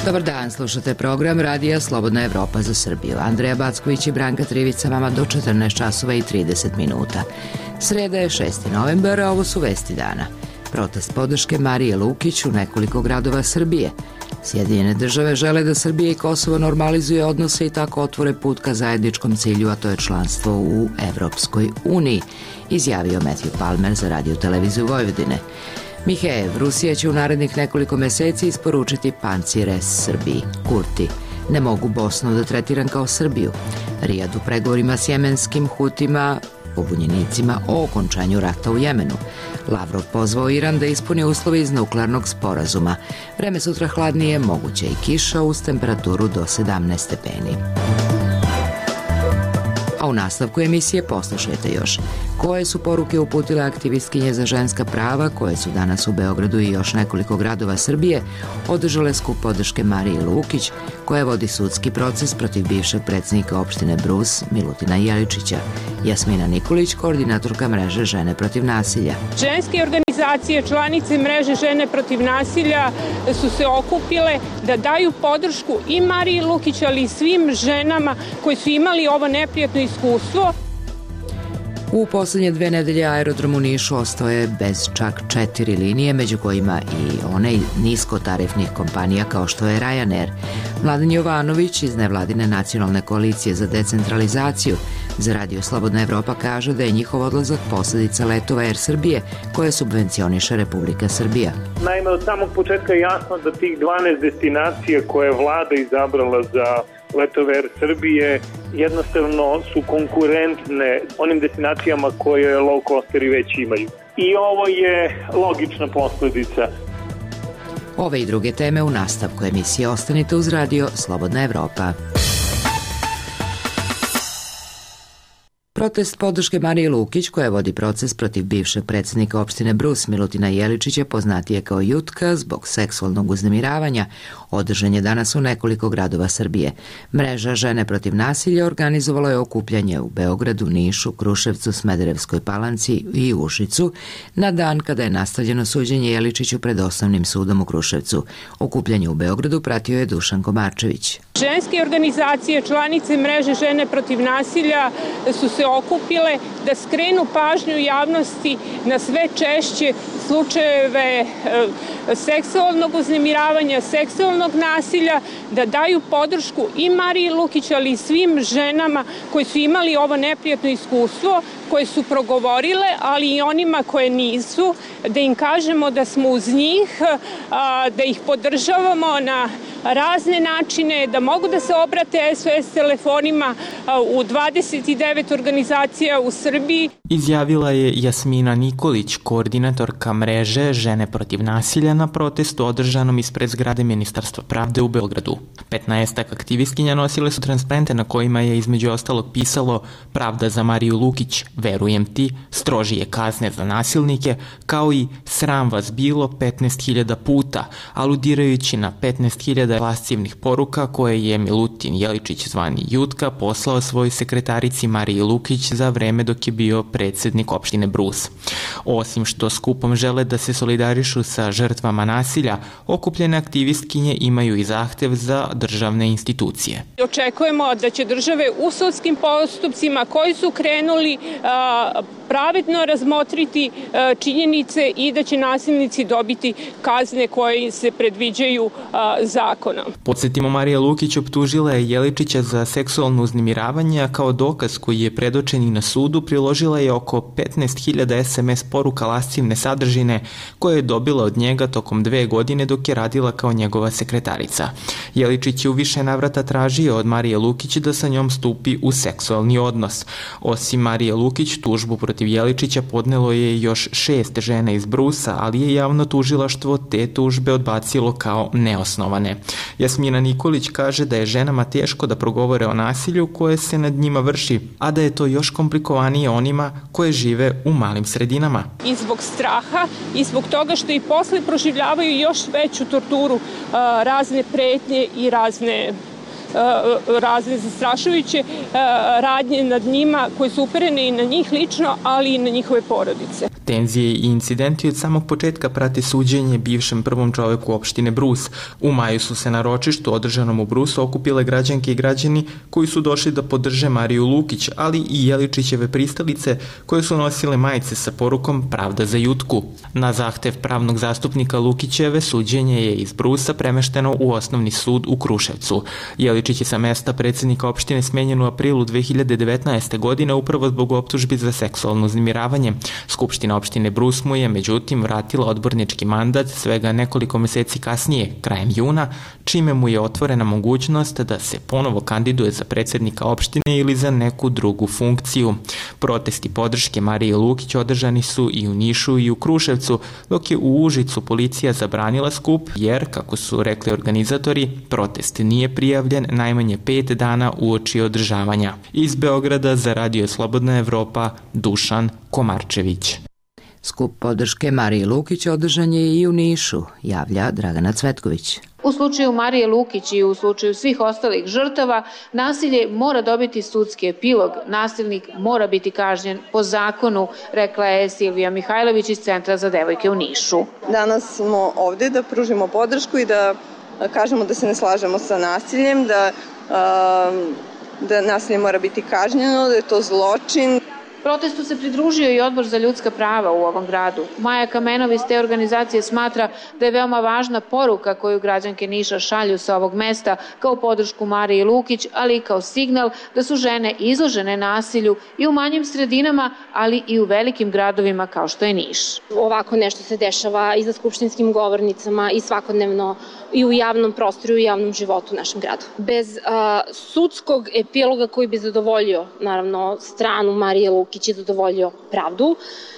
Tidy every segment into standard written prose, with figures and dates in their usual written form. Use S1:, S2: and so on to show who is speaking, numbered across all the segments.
S1: Dobar dan, slušate program Radija Slobodna Evropa za Srbiju. Andreja Backović i Branka Trivica vama do 14 časova i 30 minuta. Sreda je 6. novembar, a ovo su vesti dana. Protest podrške Marije Lukić u nekoliko gradova Srbije. Sjedinjene države žele da Srbija i Kosovo normalizuje odnose i tako otvore put ka zajedničkom cilju, a to je članstvo u Evropskoj uniji, izjavio Matthew Palmer za Radio televiziju Vojvodine. Mihejev, Rusija će u narednih nekoliko meseci isporučiti pancire Srbiji. Kurti, ne mogu Bosnu da tretiram kao Srbiju. Rijad u pregovorima s jemenskim Hutima, pobunjenicima o okončanju rata u Jemenu. Lavrov pozvao Iran da ispuni uslove iz nuklearnog sporazuma. Vreme sutra hladnije, moguće i kiša uz temperaturu do 17 stepeni. A u nastavku emisije poslušajte još koje su poruke uputile aktivistkinje za ženska prava koje su danas u Beogradu i još nekoliko gradova Srbije održale skup podrške Mariji Lukić koja vodi sudski proces protiv bivšeg predsjednika opštine Brus Milutina Jeličića. Jasmina Nikolić, koordinatorka mreže Žene protiv nasilja.
S2: Ženske organizacije, članice mreže Žene protiv nasilja su se okupile da daju podršku i Mariji Lukić, ali i svim ženama koji su imali ovo neprijatno iskustvo.
S1: U poslednje 2 nedelje aerodrom u Nišu ostao je bez čak 4 linije, među kojima i one niskotarifnih kompanija kao što je Ryanair. Mladen Jovanović iz nevladine nacionalne koalicije za decentralizaciju za Radio Slobodna Evropa kaže da je njihov odlazak posledica letova Air Srbije koje subvencioniše Republika Srbija.
S3: Naime, od samog početka je jasno da tih 12 destinacija koje je vlada izabrala za letove Air Srbije jednostavno su konkurentne onim destinacijama koje low costeri već imaju. I ovo je logična posledica.
S1: Ove i druge teme u nastavku emisije ostanite uz Radio Slobodna Evropa. Protest podrške Marije Lukić, koja vodi proces protiv bivšeg predsjednika opštine Brus Milutina Jeličića, poznatije kao Jutka, zbog seksualnog uznemiravanja, održan je danas u nekoliko gradova Srbije. Mreža Žene protiv nasilja organizovala je okupljanje u Beogradu, Nišu, Kruševcu, Smederevskoj Palanci i Užicu na dan kada je nastavljeno suđenje Jeličiću pred Osnovnim sudom u Kruševcu. Okupljanje u Beogradu pratio je Dušan Komarčević.
S2: Ženske organizacije, članice mreže Žene protiv nasilja su se okupile da skrenu pažnju javnosti na sve češće slučajeve seksualnog uznemiravanja, seksualnog nasilja, da daju podršku i Mariji Lukić, ali i svim ženama koji su imali ovo neprijatno iskustvo, koje su progovorile, ali i onima koje nisu, da im kažemo da smo uz njih, da ih podržavamo na razne načine, da mogu da se obrate SOS telefonima u 29 organizacija u Srbiji.
S4: Izjavila je Jasmina Nikolić, koordinatorka mreže Žene protiv nasilja na protestu održanom ispred zgrade Ministarstva pravde u Beogradu. 15 aktivistkinja nosile su transparente na kojima je između ostalog pisalo "Pravda za Mariju Lukić, verujem ti, strožije kazne za nasilnike", kao i "Sram vas bilo 15.000 puta", aludirajući na 15.000 lascivnih poruka koje je Milutin Jeličić zvani Jutka poslao svojoj sekretarici Mariji Lukić za vreme dok je bio predsjednik opštine Brus. Osim što skupom žele da se solidarišu sa žrtvama nasilja, okupljene aktivistkinje imaju i zahtev za državne institucije.
S2: Očekujemo da će države u sudskim postupcima koji su krenuli pravedno razmotriti činjenice i da će nasilnici dobiti kazne koje se predviđaju zakonom.
S4: Podsjetimo, Marija Lukić optužila je Jeličića za seksualno uznemiravanje, a kao dokaz koji je predočen i na sudu priložila je oko 15.000 SMS poruka lascivne sadržine koje je dobila od njega tokom 2 godine dok je radila kao njegova sekretarica. Jeličić je u više navrata tražio od Marije Lukić da sa njom stupi u seksualni odnos. Osim Marije Lukić, tužbu protiv Jeličića podnelo je još 6 žena iz Brusa, ali je javno tužilaštvo te tužbe odbacilo kao neosnovane. Jasmina Nikolić kaže da je ženama teško da progovore o nasilju koje se nad njima vrši, a da je to još komplikovanije onima koje žive u malim sredinama.
S2: I zbog straha i zbog toga što i posle proživljavaju još veću torturu, razne pretnje i razne zastrašujuće radnje nad njima koje su uperene i na njih lično, ali i na njihove porodice.
S4: Tenzije i incidenti od samog početka prate suđenje bivšem prvom čoveku opštine Brus. U maju su se na ročištu održanom u Brusu okupile građanke i građani koji su došli da podrže Mariju Lukić, ali i Jeličićeve pristalice koje su nosile majice sa porukom Pravda za Jutku. Na zahtev pravnog zastupnika Lukićeve suđenje je iz Brusa premešteno u Osnovni sud u Kruševcu. Jeličić je sa mesta predsjednika opštine smenjen u aprilu 2019. godine upravo zbog optužbi za seksualno uznemiravanje. Skupština opštine Brus mu je, međutim, vratila odbornički mandat svega nekoliko meseci kasnije, krajem juna, čime mu je otvorena mogućnost da se ponovo kandiduje za predsjednika opštine ili za neku drugu funkciju. Protesti podrške Marije Lukić održani su i u Nišu i u Kruševcu, dok je u Užicu policija zabranila skup jer, kako su rekli organizatori, protest nije prijavljen najmanje 5 dana uoči održavanja. Iz Beograda za Radio Slobodna Evropa, Dušan Komarčević.
S1: Skup podrške Marije Lukić održan je i u Nišu, javlja Dragana Cvetković.
S5: U slučaju Marije Lukić i u slučaju svih ostalih žrtava, nasilje mora dobiti sudski epilog. Nasilnik mora biti kažnjen po zakonu, rekla je Silvija Mihajlović iz Centra za devojke u Nišu.
S6: Danas smo ovde da pružimo podršku i da kažemo da se ne slažemo sa nasiljem, da nasilje mora biti kažnjeno, da je to zločin.
S5: Protestu se pridružio i Odbor za ljudska prava u ovom gradu. Maja Kamenov iz te organizacije smatra da je veoma važna poruka koju građanke Niša šalju sa ovog mesta kao podršku Mariji Lukić, ali i kao signal da su žene izložene nasilju i u manjim sredinama, ali i u velikim gradovima kao što je Niš.
S7: Ovako nešto se dešava i za skupštinskim govornicama i svakodnevno i u javnom prostoru i u javnom životu u našem gradu. Bez sudskog epiloga koji bi zadovoljio, naravno, stranu Marije Lukić i zadovoljio pravdu,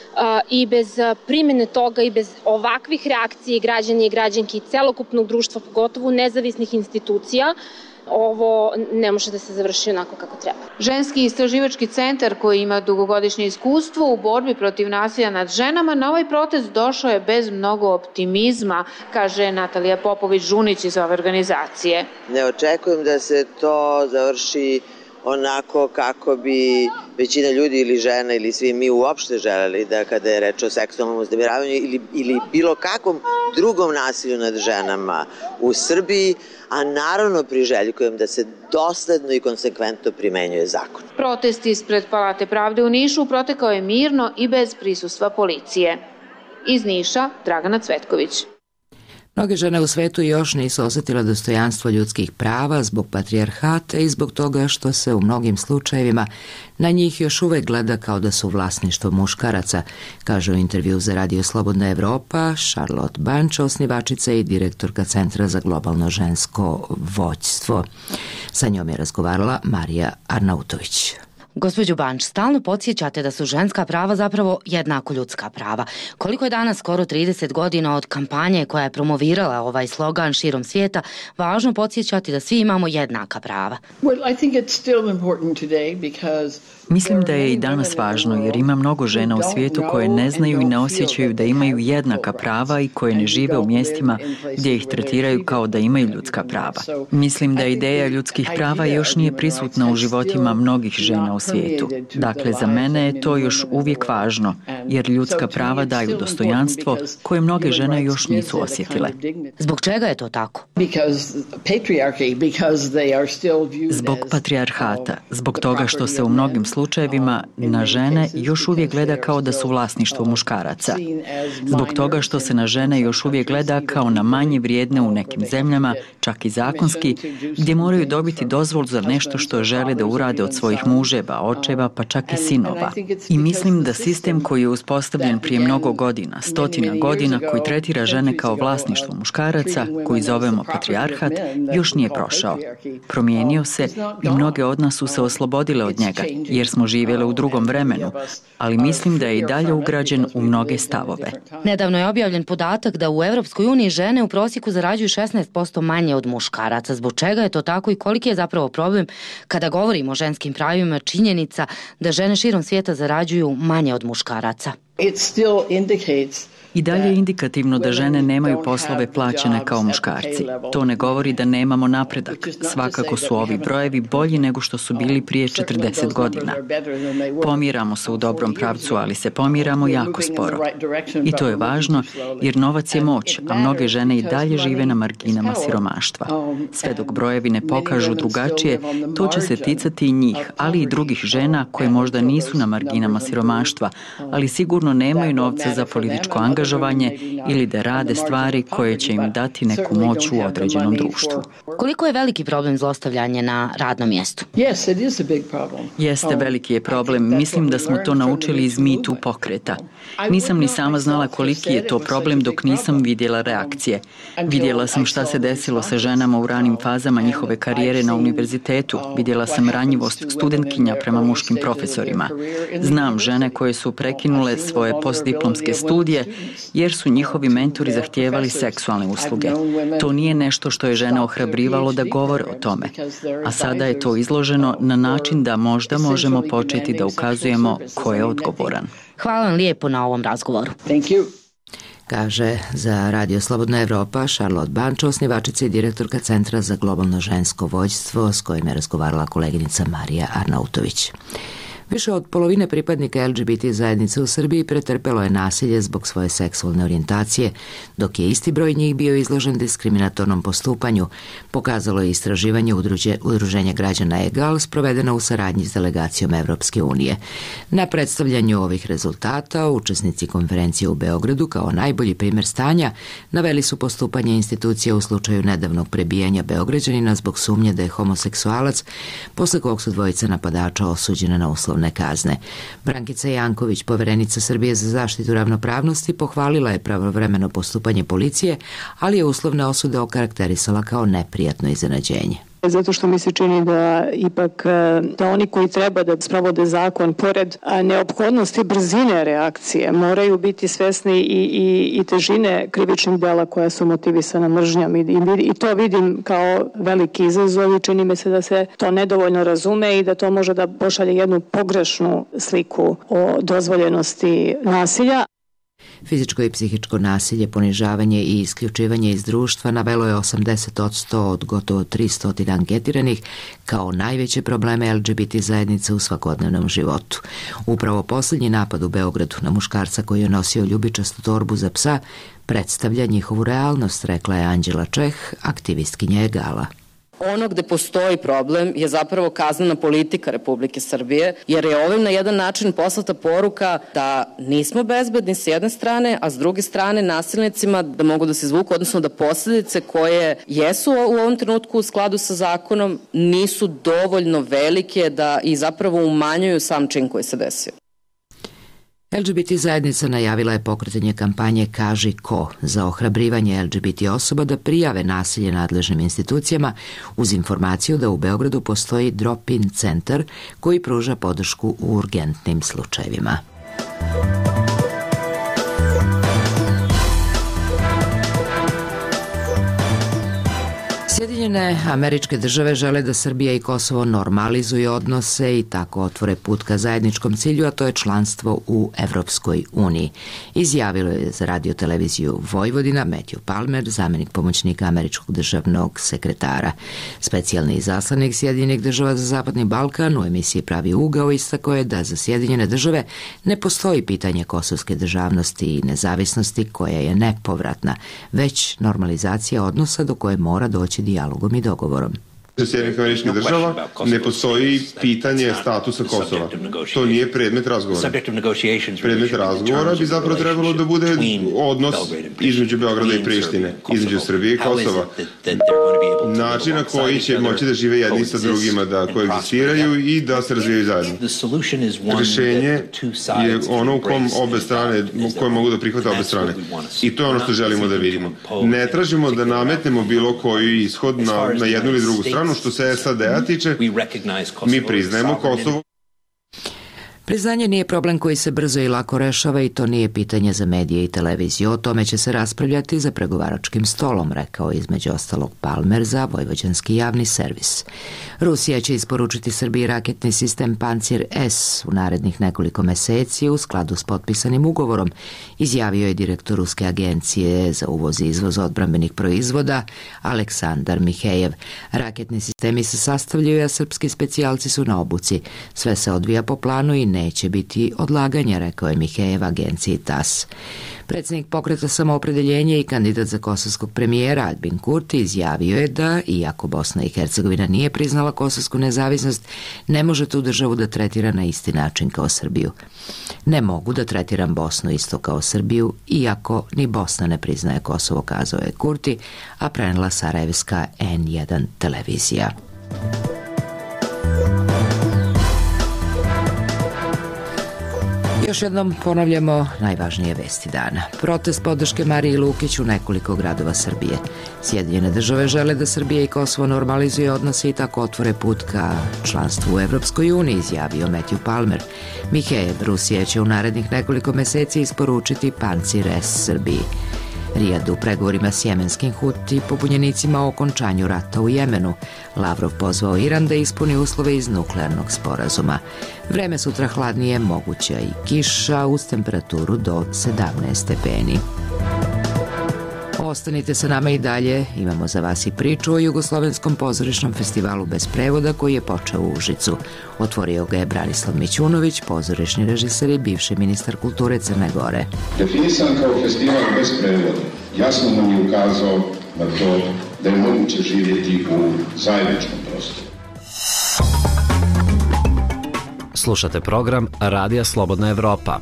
S7: i bez primjene toga i bez ovakvih reakcija građana i građanki celokupnog društva, pogotovo nezavisnih institucija, ovo ne može da se završi onako kako treba.
S5: Ženski istraživački centar koji ima dugogodišnje iskustvo u borbi protiv nasilja nad ženama na ovaj protest došao je bez mnogo optimizma, kaže Natalija Popović-Žunić iz ove organizacije.
S8: Ne očekujem da se to završi onako kako bi većina ljudi ili žena ili svi mi uopšte želeli da kada je reč o seksualnom uznemiravanju ili bilo kakvom drugom nasilju nad ženama u Srbiji, a naravno priželjkujem da se dosledno i konsekventno primenjuje zakon.
S5: Protest ispred Palate pravde u Nišu protekao je mirno i bez prisustva policije. Iz Niša, Dragana Cvetković.
S1: Mnoge žene u svetu još nisu osetile dostojanstvo ljudskih prava zbog patrijarhata i zbog toga što se u mnogim slučajevima na njih još uvek gleda kao da su vlasništvo muškaraca, kaže u intervju za Radio Slobodna Evropa Charlotte Banč, osnivačica i direktorka Centra za globalno žensko vođstvo. Sa njom je razgovarala Marija Arnautović.
S9: Gospođo Banč, stalno podsjećate da su ženska prava zapravo jednako ljudska prava. Koliko je danas skoro 30 godina od kampanje koja je promovirala ovaj slogan širom svijeta, važno podsjećati da svi imamo jednaka prava?
S10: Mislim da je i danas važno jer ima mnogo žena u svijetu koje ne znaju i ne osjećaju da imaju jednaka prava i koje ne žive u mjestima gdje ih tretiraju kao da imaju ljudska prava. Mislim da ideja ljudskih prava još nije prisutna u životima mnogih žena u svijetu. Dakle, za mene je to još uvijek važno jer ljudska prava daju dostojanstvo koje mnoge žene još nisu osjetile.
S9: Zbog čega je to tako?
S10: Zbog patrijarhata, zbog toga što se u mnogim slučajevima na žene još uvijek gleda kao da su vlasništvo muškaraca. Zbog toga što se na žene još uvijek gleda kao na manje vrijedne u nekim zemljama, čak i zakonski, gdje moraju dobiti dozvolu za nešto što žele da urade od svojih muževa, očeva, pa čak i sinova. I mislim da sistem koji je uspostavljen prije mnogo godina, stotina godina, koji tretira žene kao vlasništvo muškaraca, koji zovemo patrijarhat, još nije prošao. Promijenio se i mnoge od nas su se oslobodile od njega, jer smo živjeli u drugom vremenu, ali mislim da je i dalje ugrađen u mnoge stavove.
S9: Nedavno je objavljen podatak da u Europskoj uniji žene u prosjeku zarađuju 16% manje od muškaraca. Zbog čega je to tako i koliki je zapravo problem kada govorimo o ženskim pravima, činjenica da žene širom svijeta zarađuju manje od muškaraca?
S10: I dalje je indikativno da žene nemaju poslove plaćene kao muškarci. To ne govori da nemamo napredak. Svakako su ovi brojevi bolji nego što su bili prije 40 godina. Pomiramo se u dobrom pravcu, ali se pomiramo jako sporo. I to je važno jer novac je moć, a mnoge žene i dalje žive na marginama siromaštva. Sve dok brojevi ne pokažu drugačije, to će se ticati i njih, ali i drugih žena koje možda nisu na marginama siromaštva, ali sigurno nemaju novca za političko angažovanje ili da rade stvari koje će im dati neku moć u određenom društvu.
S9: Koliko je veliki problem zlostavljanje na radnom mjestu?
S10: Jeste, veliki je problem. Mislim da smo to naučili iz Me Too pokreta. Nisam ni sama znala koliki je to problem dok nisam vidjela reakcije. Vidjela sam šta se desilo sa ženama u ranim fazama njihove karijere na univerzitetu. Vidjela sam ranjivost studentkinja prema muškim profesorima. Znam žene koje su prekinule svoje postdiplomske studije jer su njihovi mentori zahtijevali seksualne usluge. To nije nešto što je žene ohrabrivalo da govore o tome. A sada je to izloženo na način da možda možemo početi da ukazujemo ko je odgovoran.
S9: Hvala vam lijepo na ovom razgovoru.
S1: Kaže za Radio Slobodna Evropa Charlotte Bančo, osnivačica i direktorka Centra za globalno žensko vođstvo, s kojim je razgovarala koleginica Marija Arnautović. Više od polovine pripadnika LGBT zajednice u Srbiji pretrpelo je nasilje zbog svoje seksualne orijentacije, dok je isti broj njih bio izložen diskriminatornom postupanju, pokazalo je istraživanje Udruženja građana EGAL sprovedeno u saradnji s delegacijom Evropske unije. Na predstavljanju ovih rezultata učesnici konferencije u Beogradu kao najbolji primjer stanja naveli su postupanje institucija u slučaju nedavnog prebijanja Beograđanina zbog sumnje da je homoseksualac, posle kog su dvojica napadača osuđena na uslovne kazne. Brankica Janković, poverenica Srbije za zaštitu ravnopravnosti, pohvalila je pravovremeno postupanje policije, ali je uslovne osude okarakterisala kao neprijatno iznenađenje.
S11: Zato što mi se čini da ipak da oni koji treba da sprovode zakon, pored neophodnosti brzine reakcije, moraju biti svesni i težine krivičnih dela koja su motivisana mržnjom i to vidim kao veliki izazov i čini mi se da se to nedovoljno razume i da to može da pošalje jednu pogrešnu sliku o dozvoljenosti nasilja.
S1: Fizičko i psihičko nasilje, ponižavanje i isključivanje iz društva navelo je 80% od gotovo 300 anketiranih kao najveće probleme LGBT zajednice u svakodnevnom životu. Upravo posljednji napad u Beogradu na muškarca koji je nosio ljubičastu torbu za psa predstavlja njihovu realnost, rekla je Anđela Čeh, aktivistkinja EGAL-a.
S12: Ono gde postoji problem je zapravo kaznena politika Republike Srbije, jer je ovim na jedan način poslata poruka da nismo bezbedni s jedne strane, a s druge strane nasilnicima da mogu da se izvuku, odnosno da posljedice koje jesu u ovom trenutku u skladu sa zakonom nisu dovoljno velike da i zapravo umanjuju sam čin koji se desio.
S1: LGBT zajednica najavila je pokretanje kampanje Kaži ko za ohrabrivanje LGBT osoba da prijave nasilje nadležnim institucijama uz informaciju da u Beogradu postoji drop-in centar koji pruža podršku u urgentnim slučajevima. Sjedinjene Američke Države žele da Srbija i Kosovo normalizuju odnose i tako otvore put ka zajedničkom cilju, a to je članstvo u Evropskoj uniji. Izjavilo je za radioteleviziju Vojvodina Matthew Palmer, zamjenik pomoćnika američkog državnog sekretara. Specijalni izaslanik Sjedinjenih Država za Zapadni Balkan u emisiji Pravi ugao istakao je da za Sjedinjene Države ne postoji pitanje kosovske državnosti i nezavisnosti koja je nepovratna, već normalizacija odnosa do koje mora doći dijalogom i dogovorom.
S13: Za Sjedinjenih Američkih Država ne postoji pitanje statusa Kosova. To nije predmet razgovora. Predmet razgovora bi zapravo trebalo da bude odnos između Beograda i Prištine, između Srbije i Kosova. Način na koji će moći da žive jedni sa drugima, da koegzistiraju i da se razvijaju zajedno. Rešenje je ono u kom obe strane, koje mogu da prihvata obe strane. I to je ono što želimo da vidimo. Ne tražimo da nametnemo bilo koji ishod na jednu ili drugu stranu. Što se SAD-a tiče, mi priznajemo Kosovo.
S1: Priznanje nije problem koji se brzo i lako rešava i to nije pitanje za medije i televiziju. O tome će se raspravljati za pregovaračkim stolom, rekao između ostalog Palmer za vojvođanski javni servis. Rusija će isporučiti Srbiji raketni sistem Pancir S u narednih nekoliko meseci u skladu s potpisanim ugovorom, izjavio je direktor Ruske agencije za uvoz i izvoz odbrambenih proizvoda Aleksandar Mihejev. Raketni sistemi se sastavljaju, a srpski specijalci su na obuci. Sve se odvija po planu i neće biti odlaganja, rekao je Mihejev agenciji TAS. Predsjednik Pokreta samoopredeljenja i kandidat za kosovskog premijera Albin Kurti izjavio je da, iako Bosna i Hercegovina nije priznala kosovsku nezavisnost, ne može tu državu da tretira na isti način kao Srbiju. Ne mogu da tretiram Bosnu isto kao Srbiju, iako ni Bosna ne priznaje Kosovo, kazao je Kurti, a prenela sarajevska N1 televizija. Još jednom ponavljamo najvažnije vesti dana. Protest podrške Mariji Lukić u nekoliko gradova Srbije. Sjedinjene države žele da Srbija i Kosovo normalizuje odnose i tako otvore put ka članstvu u Evropskoj uniji, izjavio Matthew Palmer. Mihejev, Rusija će u narednih nekoliko meseci isporučiti Pancir S Srbiji. Rijad u pregovorima s jemenskim Huti pobunjenicima o okončanju rata u Jemenu. Lavrov pozvao Iran da ispuni uslove iz nuklearnog sporazuma. Vreme sutra hladnije, moguća i kiša uz temperaturu do 17 stepeni. Ostanite sa nama i dalje, imamo za vas i priču o Jugoslovenskom pozorišnom festivalu bez prevoda koji je počeo u Užicu. Otvorio ga je Branislav Mićunović, pozorišni režiser i bivši ministar kulture Crne Gore.
S14: Definisan kao festival bez prevoda, jasno nam je ukazao na to da je moguće živjeti u zajedničkom prostoru.
S15: Slušate program Radija Slobodna Evropa.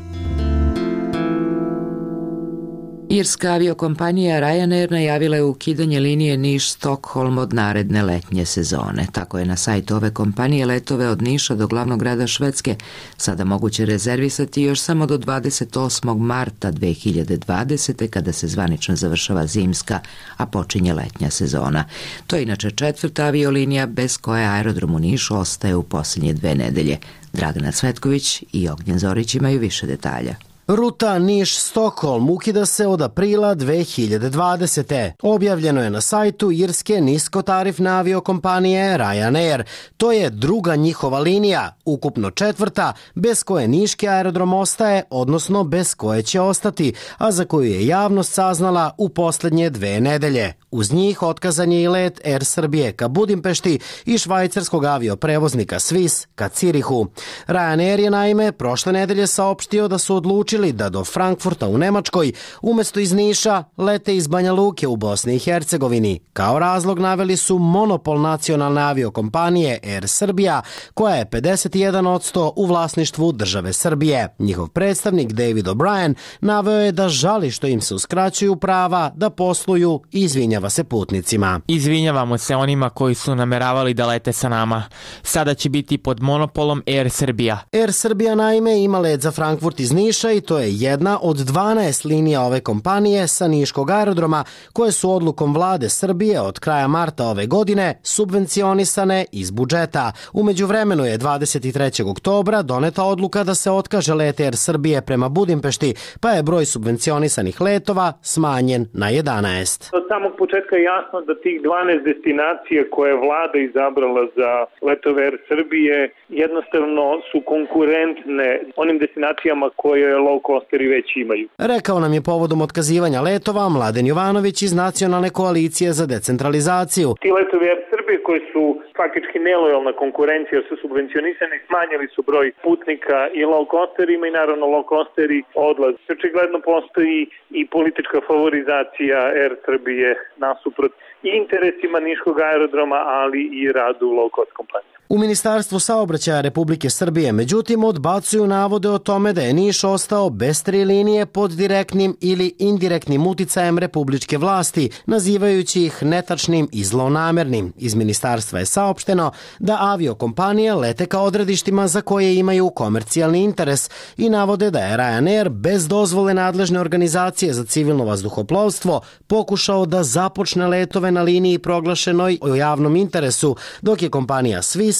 S1: Irska aviokompanija Ryanair najavila je ukidanje linije Niš-Stokholm od naredne letnje sezone. Tako je na sajtu ove kompanije letove od Niša do glavnog grada Švedske sada moguće rezervisati još samo do 28. marta 2020. kada se zvanično završava zimska, a počinje letnja sezona. To je inače četvrta aviolinija bez koje aerodrom u Nišu ostaje u posljednje 2 nedelje. Dragana Cvetković i Ognjen Zorić imaju više detalja.
S16: Ruta Niš-Stokholm ukida se od aprila 2020. Objavljeno je na sajtu irske niskotarifne aviokompanije Ryanair. To je druga njihova linija, ukupno četvrta, bez koje niški aerodrom ostaje, odnosno bez koje će ostati, a za koju je javnost saznala u posljednje 2 nedelje. Uz njih otkazan je i let Air Srbije ka Budimpešti i švajcarskog avioprevoznika Swiss ka Cirihu. Ryanair je naime prošle nedelje saopštio da su odlučili da do Frankfurta u Nemačkoj umjesto iz Niša lete iz Banja Luke u Bosni i Hercegovini. Kao razlog naveli su monopol nacionalne aviokompanije Air Srbija, koja je 51% u vlasništvu države Srbije. Njihov predstavnik David O'Brien naveo je da žali što im se uskraćuju prava da posluju i izvinjava se putnicima.
S4: Izvinjavamo se onima koji su nameravali da lete sa nama. Sada će biti pod monopolom Air Srbija.
S16: Air Srbija naime ima let za Frankfurt iz Niša i to je jedna od 12 linija ove kompanije sa niškog aerodroma koje su odlukom vlade Srbije od kraja marta ove godine subvencionisane iz budžeta. U međuvremenu je 23. oktobra doneta odluka da se otkaže let Air Srbije prema Budimpešti, pa je broj subvencionisanih letova smanjen na 11.
S3: Od samog početka je jasno da tih 12 destinacija koje je vlada izabrala za letove Air Srbije jednostavno su konkurentne onim destinacijama koje low costeri već imaju.
S16: Rekao nam je povodom otkazivanja letova Mladen Jovanović iz Nacionalne koalicije za decentralizaciju.
S3: Ti letovi Air Srbije koji su faktički nelojalna konkurencija su subvencionisani, smanjili su broj putnika i low costerima i naravno low costeri odlaze. Očigledno postoji i politička favorizacija Air Srbije nasuprot i interesima niškog aerodroma, ali i radu low cost kompanija.
S16: U Ministarstvu saobraćaja Republike Srbije, međutim, odbacuju navode o tome da je Niš ostao bez 3 linije pod direktnim ili indirektnim uticajem republičke vlasti, nazivajući ih netačnim i zlonamernim. Iz ministarstva je saopšteno da aviokompanije lete ka odredištima za koje imaju komercijalni interes i navode da je Ryanair bez dozvole nadležne organizacije za civilno vazduhoplovstvo pokušao da započne letove na liniji proglašenoj o javnom interesu, dok je kompanija Swiss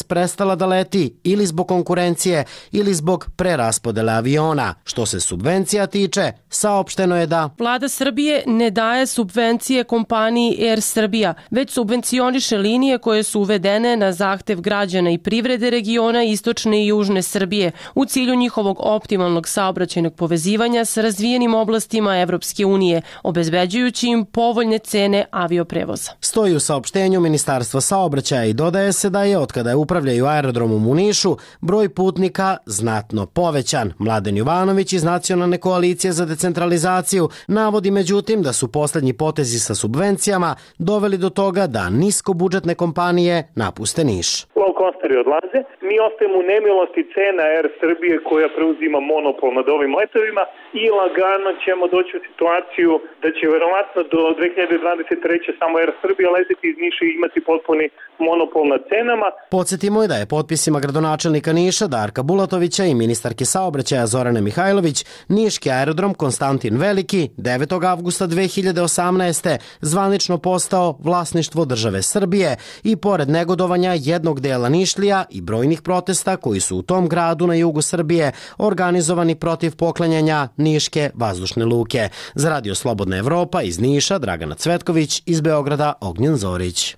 S16: danas prestala da leti ili zbog konkurencije ili zbog preraspodele aviona. Što se subvencija tiče, saopšteno je da
S17: Vlada Srbije ne daje subvencije kompaniji Air Srbija, već subvencioniše linije koje su uvedene na zahtev građana i privrede regiona istočne i južne Srbije u cilju njihovog optimalnog saobraćajnog povezivanja sa razvijenim oblastima Evropske unije, obezbeđujući im povoljne cene avioprevoza.
S16: Stoji u saopštenju Ministarstva saobraćaja i dodaje se da je, otkada je upravljaju aerodromom u Nišu, broj putnika znatno povećan. Mladen Jovanović iz Nacionalne koalicije za decentralizaciju navodi međutim da su poslednji potezi sa subvencijama doveli do toga da niskobudžetne kompanije napuste Niš.
S3: Low costeri odlaze, mi ostajemo u nemilosti cena Air Srbije koja preuzima monopol nad ovim letovima i lagano ćemo doći u situaciju da će verovatno do 2023. samo Air Srbija leteti iz Niša i imati potpuni monopol nad cenama.
S16: Podsjetimo je da je potpisima gradonačelnika Niša Darka Bulatovića i ministarke saobraćaja Zorane Mihajlović niški aerodrom Konstantin Veliki 9. avgusta 2018. zvanično postao vlasništvo države Srbije i pored negodovanja jednog dela Nišlija i brojnih protesta koji su u tom gradu na jugu Srbije organizovani protiv poklanjanja Niške vazdušne luke. Za Radio Slobodna Evropa iz Niša Dragana Cvetković, iz Beograda Ognjen Zorić.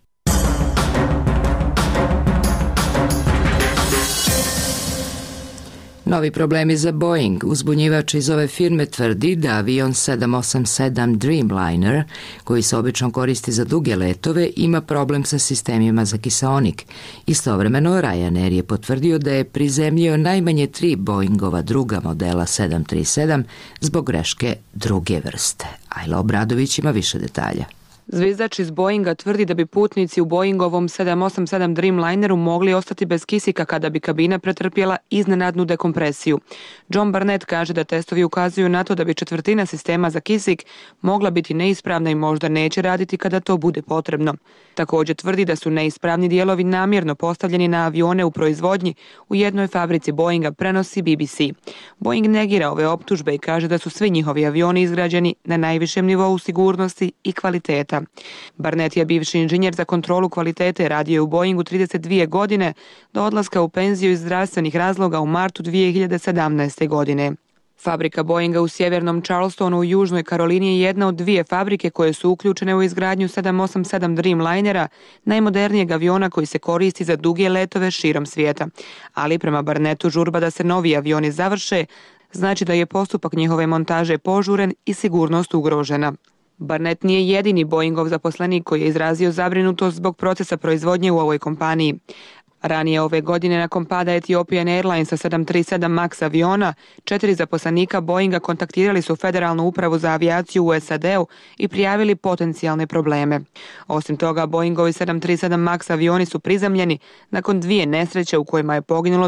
S1: Novi problemi za Boeing. Uzbunjivač iz ove firme tvrdi da avion 787 Dreamliner, koji se obično koristi za duge letove, ima problem sa sistemima za kiseonik. Istovremeno, Ryanair je potvrdio da je prizemljio najmanje 3 Boeingova druga modela 737 zbog greške druge vrste. Ajla Obradović ima više detalja.
S18: Zvezdač iz Boeinga tvrdi da bi putnici u Boeingovom 787 Dreamlineru mogli ostati bez kisika kada bi kabina pretrpjela iznenadnu dekompresiju. John Barnett kaže da testovi ukazuju na to da bi četvrtina sistema za kisik mogla biti neispravna i možda neće raditi kada to bude potrebno. Također tvrdi da su neispravni dijelovi namjerno postavljeni na avione u proizvodnji u jednoj fabrici Boeinga, prenosi BBC. Boeing negira ove optužbe i kaže da su svi njihovi avioni izgrađeni na najvišem nivou sigurnosti i kvaliteta. Barnett je bivši inženjer za kontrolu kvalitete, radio je u Boeingu 32 godine do odlaska u penziju iz zdravstvenih razloga u martu 2017. godine. Fabrika Boeinga u sjevernom Charlestonu u Južnoj Karolini je jedna od 2 fabrike koje su uključene u izgradnju 787 Dreamlinera, najmodernijeg aviona koji se koristi za duge letove širom svijeta. Ali prema Barnettu žurba da se novi avioni završe znači da je postupak njihove montaže požuren i sigurnost ugrožena. Barnett nije jedini Boeingov zaposlenik koji je izrazio zabrinutost zbog procesa proizvodnje u ovoj kompaniji. Ranije ove godine nakon pada Ethiopian Airlinesa 737 MAX aviona, 4 zaposlenika Boeinga kontaktirali su Federalnu upravu za avijaciju u SAD-u i prijavili potencijalne probleme. Osim toga, Boeingovi 737 MAX avioni su prizemljeni nakon 2 nesreće u kojima je poginulo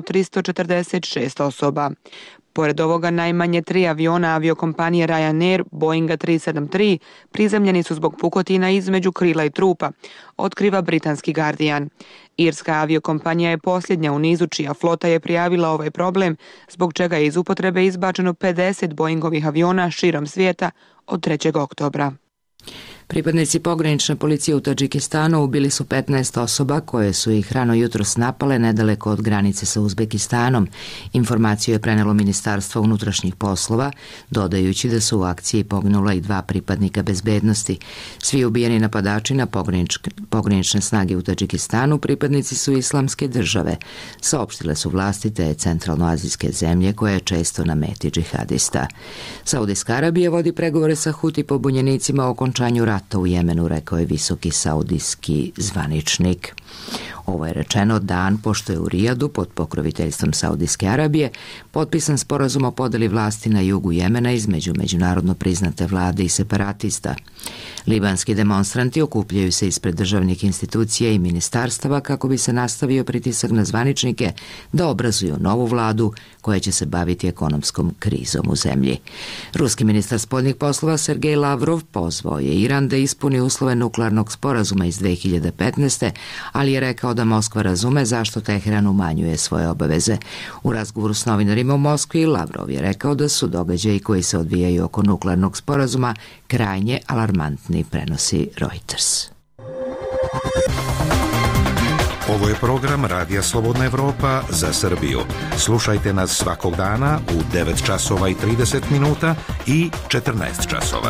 S18: 346 osoba. Pored ovoga, najmanje 3 aviona aviokompanije Ryanair, Boeinga 373, prizemljeni su zbog pukotina između krila i trupa, otkriva britanski Guardian. Irska aviokompanija je posljednja u nizu čija flota je prijavila ovaj problem, zbog čega je iz upotrebe izbačeno 50 Boeingovih aviona širom svijeta od 3. oktobra.
S1: Pripadnici pogranične policije u Tadžikistanu ubili su 15 osoba koje su ih rano jutros napale nedaleko od granice sa Uzbekistanom. Informaciju je prenelo Ministarstvo unutrašnjih poslova, dodajući da su u akciji poginula i 2 pripadnika bezbednosti. Svi ubijeni napadači na pogranične snage u Tadžikistanu pripadnici su islamske države. Saopštile su vlasti te centralnoazijske zemlje koja je često na meti džihadista. Saudijska Arabija vodi pregovore sa Huti pobunjenicima o okončanju rata u Jemenu, rekao je visoki saudijski zvaničnik. Ovo je rečeno dan pošto je u Rijadu pod pokroviteljstvom Saudijske Arabije potpisan sporazum o podeli vlasti na jugu Jemena između međunarodno priznate vlade i separatista. Libanski demonstranti okupljaju se ispred državnih institucija i ministarstava kako bi se nastavio pritisak na zvaničnike da obrazuju novu vladu koja će se baviti ekonomskom krizom u zemlji. Ruski ministar spoljnih poslova Sergej Lavrov pozvao je Iran da ispuni uslove nuklearnog sporazuma iz 2015. ali je rekao da Moskva razume zašto Teheran umanjuje svoje obaveze. U razgovoru s novinarima u Moskvi Lavrov je rekao da su događaji koji se odvijaju oko nuklearnog sporazuma krajnje alarmantni, prenosi Reuters.
S19: Ovo je program Radija Slobodna Evropa za Srbiju. Slušajte nas svakog dana u 9 časova i 30 minuta i 14 časova.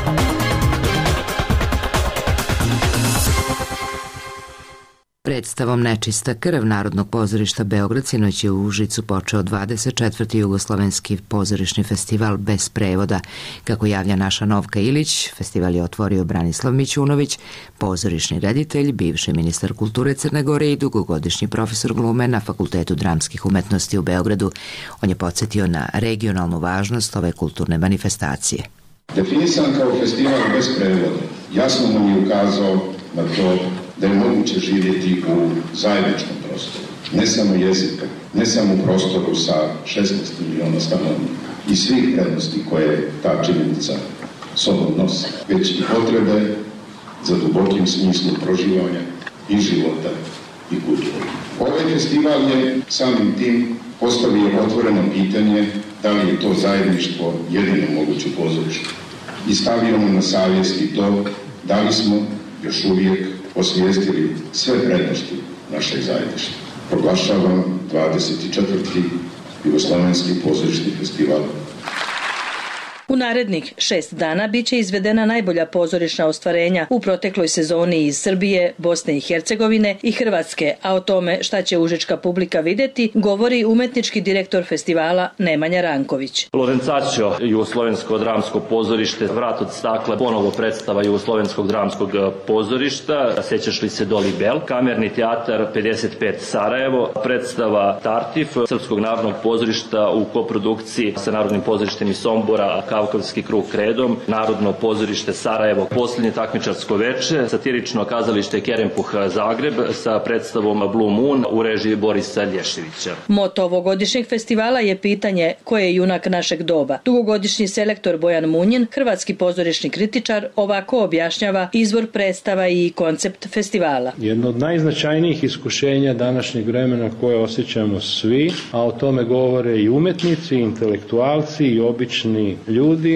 S1: Predstavom Nečista krv Narodnog pozorišta Beograd sinoć je u Užicu počeo 24. jugoslovenski pozorišni festival bez prevoda. Kako javlja naša Novka Ilić, festival je otvorio Branislav Mićunović, pozorišni reditelj, bivši ministar kulture Crne Gore i dugogodišnji profesor glume na Fakultetu dramskih umetnosti u Beogradu. On je podsjetio na regionalnu važnost ove kulturne manifestacije.
S14: Definisan kao festival bez prevoda, jasno nam je ukazao na to da je moguće živjeti u zajedničkom prostoru, ne samo jezika, ne samo prostoru sa 16 miliona stanovnika i svih prednosti koje ta činjenica sobom nosi, već i potrebe za dubokim smislom proživanja i života i kulture. Ovaj festival je samim tim postavio otvoreno pitanje da li je to zajedništvo jedino moguće pozorište i stavio nam na savjest i to da li smo još uvijek osvijestili sve prednosti našeg zajedništva. Proglašavam 24. Jugoslovenski pozorišni festival.
S20: U narednih 6 dana biće izvedena najbolja pozorišna ostvarenja u protekloj sezoni iz Srbije, Bosne i Hercegovine i Hrvatske, a o tome šta će užička publika videti govori umetnički direktor festivala Nemanja Ranković.
S21: Lorenzaccio, Jugoslovensko dramsko pozorište, Vrat od stakla, ponovo predstava Jugoslovenskog dramskog pozorišta, Sjećaš li se Doli Bel, Kamerni teatar 55 Sarajevo, predstava Tartif, Srpskog narodnog pozorišta u koprodukciji sa Narodnim pozorištem iz Sombora, Kavkavski krug kredom, Narodno pozorište Sarajevo, posljednje takmičarsko veče, satirično kazalište Kerempuh Zagreb sa predstavom Blue Moon u režiji Borisa Lješevića.
S20: Moto ovogodišnjeg festivala je pitanje ko je junak našeg doba. Dugogodišnji selektor Bojan Munjin, hrvatski pozorišni kritičar, ovako objašnjava izvor predstava i koncept festivala.
S22: Jedno od najznačajnijih iskušenja današnjeg vremena koje osjećamo svi, a o tome govore i umetnici, i intelektualci, i obični ljudi,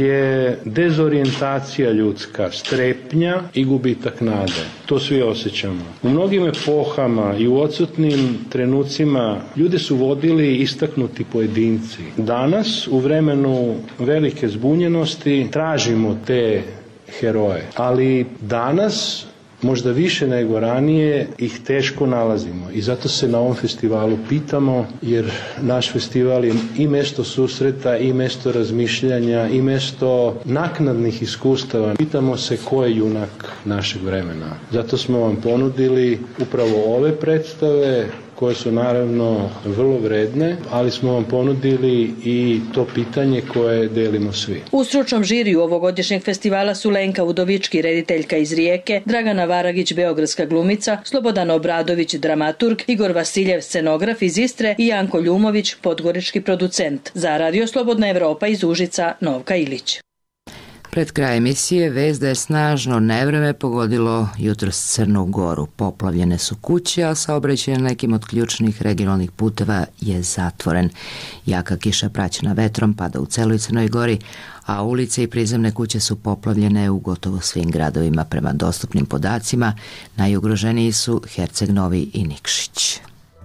S22: je dezorijentacija ljudska, strepnja i gubitak nade. To svi osjećamo. U mnogim epohama i u odsutnim trenucima ljude su vodili istaknuti pojedinci. Danas, u vremenu velike zbunjenosti, tražimo te heroje. Ali danas, možda više nego ranije, ih teško nalazimo i zato se na ovom festivalu pitamo, jer naš festival je i mesto susreta, i mesto razmišljanja, i mesto naknadnih iskustava. Pitamo se ko je junak našeg vremena. Zato smo vam ponudili upravo ove predstave, koje su naravno vrlo vredne, ali smo vam ponudili i to pitanje koje delimo svi.
S20: U stručnom žiriju ovogodišnjeg festivala su Lenka Udovički, rediteljka iz Rijeke, Dragana Varagić, beogradska glumica, Slobodan Obradović, dramaturg, Igor Vasiljev, scenograf iz Istre i Janko Ljumović, podgorički producent. Za Radio Slobodna Evropa iz Užica, Novka Ilić.
S1: Pred kraj emisije vest da je snažno nevreme pogodilo jutros Crnu Goru. Poplavljene su kuće, a saobraćaj na nekim od ključnih regionalnih puteva je zatvoren. Jaka kiša praćena vetrom pada u celoj Crnoj Gori, a ulice i prizemne kuće su poplavljene u gotovo svim gradovima. Prema dostupnim podacima, najugroženiji su Herceg Novi i Nikšić.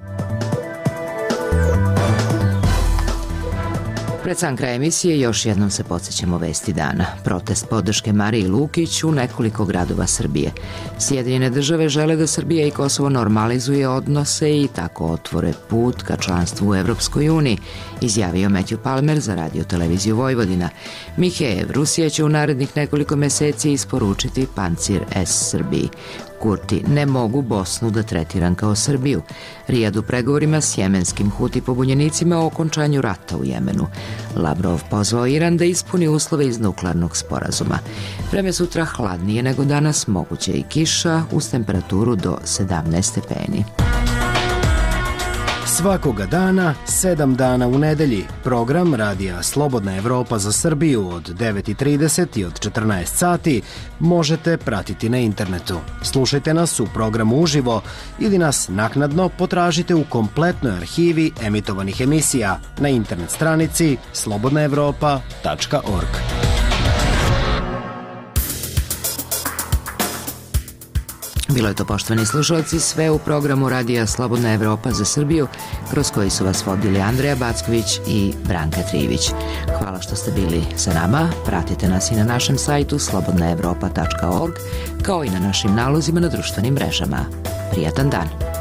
S1: Pred sam kraj emisije još jednom se podsjećamo vesti dana. Protest podrške Mariji Lukić u nekoliko gradova Srbije. Sjedinjene države žele da Srbija i Kosovo normalizuje odnose i tako otvore put ka članstvu u Evropskoj uniji, izjavio Matthew Palmer za Radio televiziju Vojvodina. Mihejev, Rusija će u narednih nekoliko meseci isporučiti Pancir S Srbiji. Kurti, ne mogu Bosnu da tretiram kao Srbiju. Rijad u pregovorima s jemenskim Huti pobunjenicima o okončanju rata u Jemenu. Lavrov pozvao Iran da ispuni uslove iz nuklearnog sporazuma. Vreme sutra hladnije nego danas, moguće i kiša uz temperaturu do 17 stepeni.
S16: Svakoga dana, 7 dana u nedelji, program Radija Slobodna Evropa za Srbiju od 9:30 i od 14 sati možete pratiti na internetu. Slušajte nas u programu uživo ili nas naknadno potražite u kompletnoj arhivi emitovanih emisija na internet stranici slobodnaevropa.org.
S1: Bilo je to, poštovani slušalci, sve u programu Radija Slobodna Evropa za Srbiju, kroz koji su vas vodili Andreja Backović i Branka Trivić. Hvala što ste bili sa nama. Pratite nas i na našem sajtu slobodnaevropa.org, kao i na našim nalozima na društvenim mrežama. Prijatan dan!